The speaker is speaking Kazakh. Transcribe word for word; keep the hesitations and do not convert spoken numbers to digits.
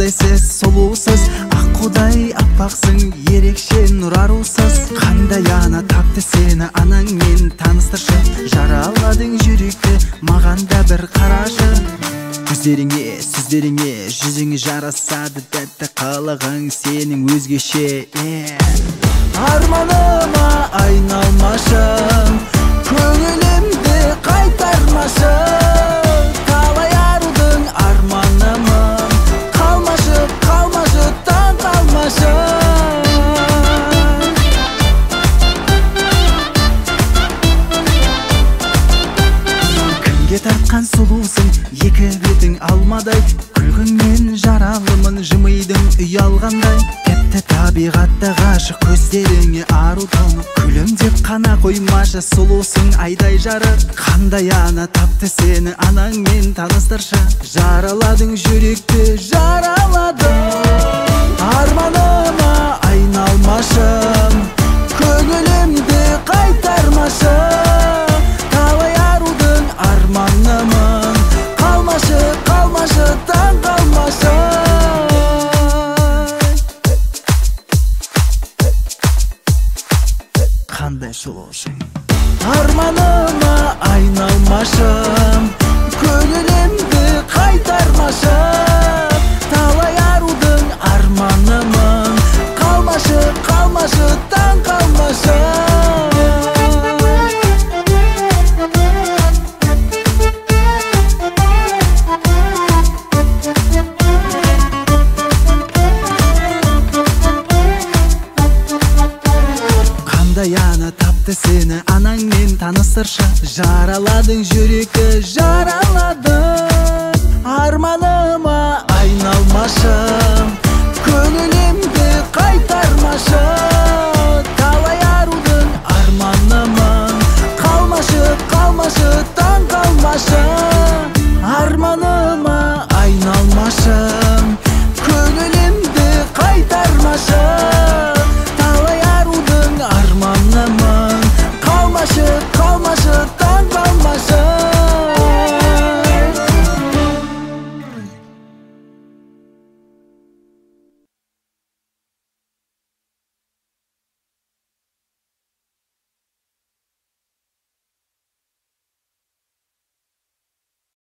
кандай сез сұлусыз, ақ құдай аппақсың, ерекше нұр арусыз. Қандай ана тапты сені анаңмен таныстыршы, жараладың жүректі маған да бір қарашы. Көздеріңе, сөздеріңе, жүзіңе жарасады тәтті қылығың сенің өзгеше. Арманыма айналмашы, көңілімді қайтармашы, талай арудың арманымын, қалмашы, қалмашы, таң қалмашы. Кімге тартқан сұлусың, екі бетің алмадай, күлгіңмен жаралымын, жымидың ұялғандай. Тіпті табиғатта ғашық көздеріңе ару тонып, күлімдеп қана қоймашы, сұлусың айдай жарық. Қандай ана тапты сені анаңмен таныстыршы, жараладың жүректі, жараладың. Арманыма айналмашы, көңілімді қайтармашы, талай арудың арманымын, қалмашы, қалмашы, таң қалмашы. Қандай сұлусың. Арманыма айналмашы, көңілімді қайтармашы, талай арудың арманымын, қалмашы, қалмашы, таң қалмашы. Қандай ана тапты сені анаңмен таныстыршы, жараладың жүректі, жараладың. Арманыма айналмашы, көңілімді қайтармашы,